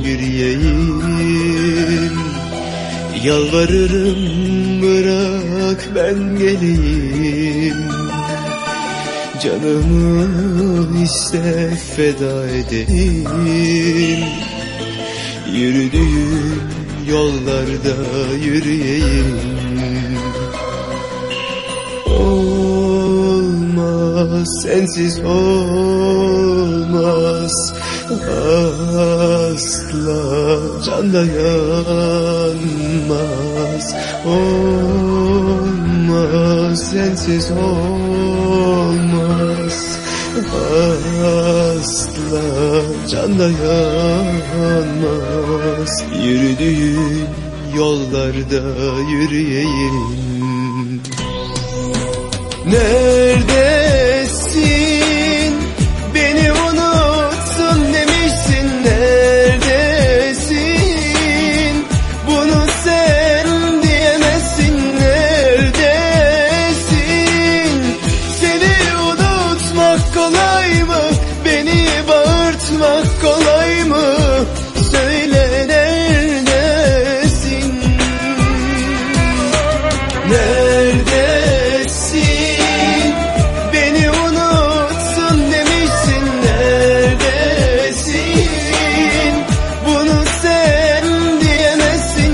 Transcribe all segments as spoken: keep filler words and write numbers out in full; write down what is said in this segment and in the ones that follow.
yürüyeyim. Yalvarırım bırak ben geleyim. Canımı iste feda edeyim. Yürüdüğüm yollarda yürüyeyim. Olmaz, sensiz olmaz. Asla can dayanmaz. Olmaz, sensiz olmaz. Asla can dayanmaz. Yürüdüğün yollarda yürüyeyim. Neredesin? Beni unuttun demişsin. Neredesin? Bunu sen diyemezsin. Neredesin? Seni unutmak kolay mı? Beni bağırtmak kolay mı? Söyle neredesin? Neredesin? Beni unuttun demişsin. Neredesin? Bunu sen diyemezsin.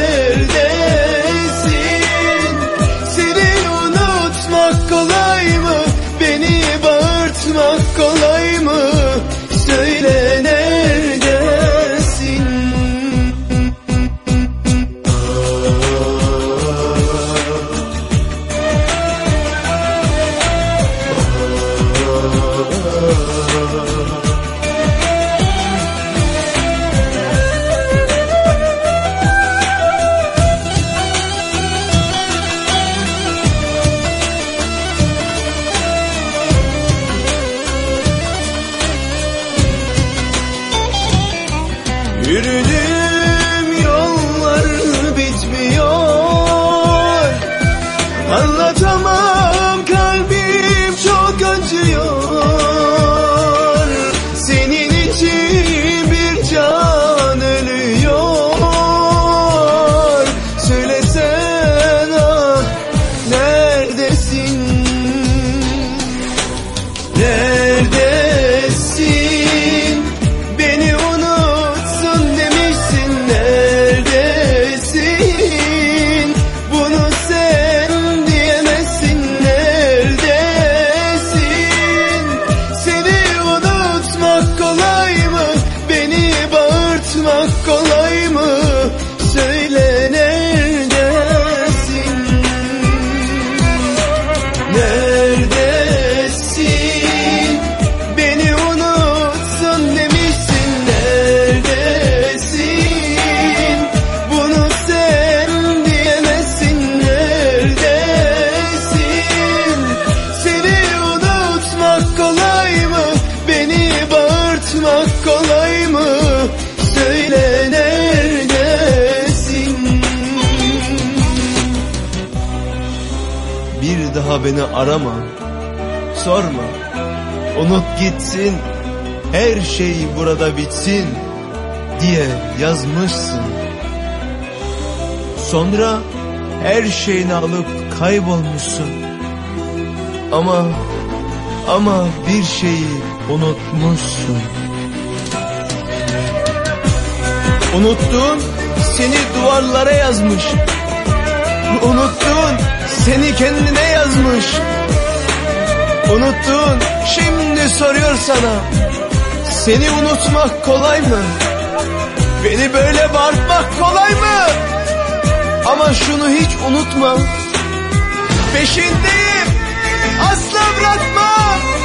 Neredesin? Seni unutmak kolay mı? Beni bağırtmak kolay mı? Söyle neredesin? Yürüdüğüm yollar bitmiyor. Anlatamam, kalbim çok acıyor. Senin için bir can ölüyor. Söylesene neredesin? Neredesin? Beni unuttun demişsin. Neredesin? Bunu sen diyemezsin. Neredesin? Seni unutmak kolay mı? Beni bağırtmak kolay mı? Söyle neredesin? Neredesin? Beni unuttun demişsin. Neredesin? Bunu sen diyemezsin. Neredesin? Seni unutmak kolay mı? Beni bağırtmak kolay mı? Söyle neredesin? Bir daha beni arama, sorma, unut gitsin, her şey burada bitsin diye yazmışsın. Sonra her şeyini alıp kaybolmuşsun. Ama ama bir şeyi unutmuşsun. Unuttun, seni duvarlara yazmış. Unuttun, seni kendine yazmış. Unuttun, şimdi soruyor sana, seni unutmak kolay mı? Beni böyle bağırtmak kolay mı? Ama şunu hiç unutma, peşindeyim, asla bırakmam.